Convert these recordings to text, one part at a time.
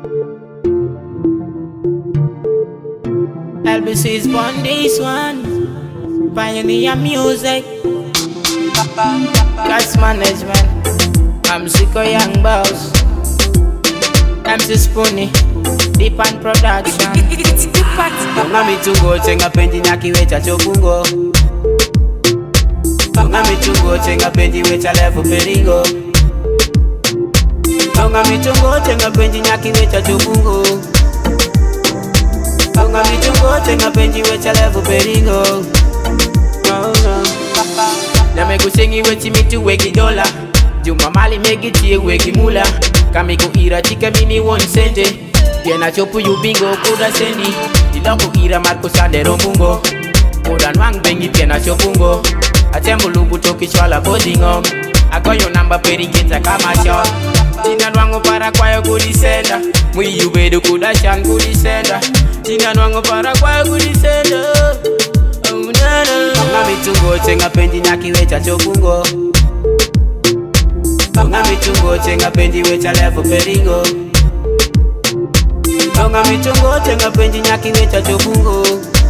LBC's born this one. Pioneer music. Gas management. I'm Zico Young Boss. MC Spoonie. Deep and production. Donga mitungo chenga penji nyaki wecha chopungo. Donga mitungo chenga penji wecha lefu perigo. Donga mitungo chenga penji nyaki wecha chopungo. Donga mitungo chenga penji wecha lefu perigo. No no. Na kusingi wechi mitu weki dola. Juma mali megiti weki mula. Kamiku ira chika mini one sente. Piena chopu yubingo kuda sendi. Iloko ira marko sande rombungo. Kuda nwang bengi piena chopungo. Atembu lugu toki chwala bodingom. Agoyo namba perigeta kama shot. Tina nwango para kwayo kudisenda. Mwi yubedu kuda shan kudisenda. Tina nwango para kwayo kudisenda. Oh nana. Donga mitungo chenga penji nyaki wecha chopungo. Donga mitungo chenga penji wecha lefu perigo. Donga mitungo chenga penji nyaki wecha chopungo.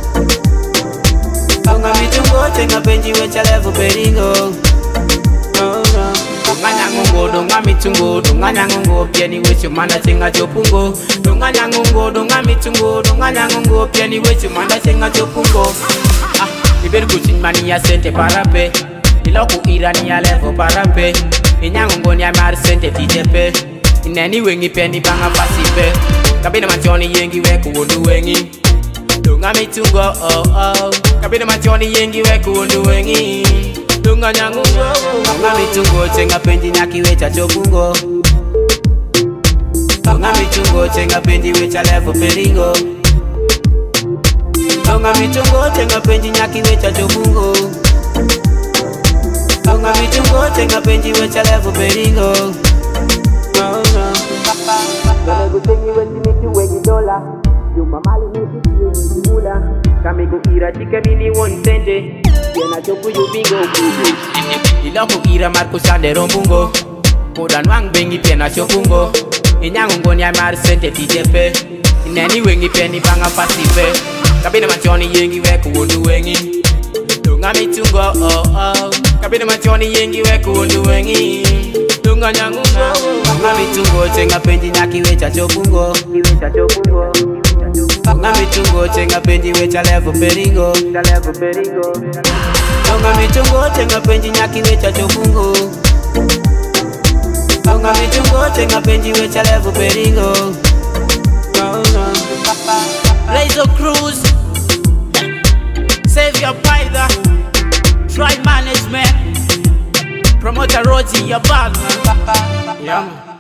Donga mitungo chenga penji wecha lefu perigo. No no. Donga nyangungo donga mitungo donga nyangungo pieni wechu manda chenga chopungo. Donga nyangungo donga mitungo donga nyangungo pieni wechu manda chenga chopungo. Ah, iberu kuchin mani ya sente parape. Iloko irani ya lefu parape. Inyangungo ni amar sente tijepe. Ineni wengi peni banga pasipe. Kabina machoni yengi weku undu wengi. Donga mitungo oh oh. Kabina machoni yengi weku undu wengi. Donga nyangungo. Donga mitungo chenga penji nyaki wecha chopungo. Donga mitungo chenga penji wecha lefu perigo. Donga mitungo chenga penji nyaki wecha chopungo. Donga mitungo chenga penji wecha lefu perigo. No no. Dale kusengi wechi mitu weki dola. Juma mali meki tiye mula. Kamiku ira chike mini one sente. Piena chopu yubingo kudu. Iloko ira marko sande rombungo. Kuda nwang bengi piena chopungo. Inyangungo ni amar sente tijepe. Ineni wengi pieni banga pasipe. Kabina machoni yengi weku undu wengi. Donga mitungo oh oh. Kabina machoni yengi weku undu wengi. Donga nyangungo. Donga mitungo chenga penji nyaki wecha chopungo. Donga mitungo chenga penji wecha lefu perigo. Donga mitungo chenga penji nyaki wecha chopungo. Donga mitungo chenga penji wecha lefu perigo. No no. Razor Cruz. Save your Pytha. Try management. Promoter Roji, your partner. Yeah.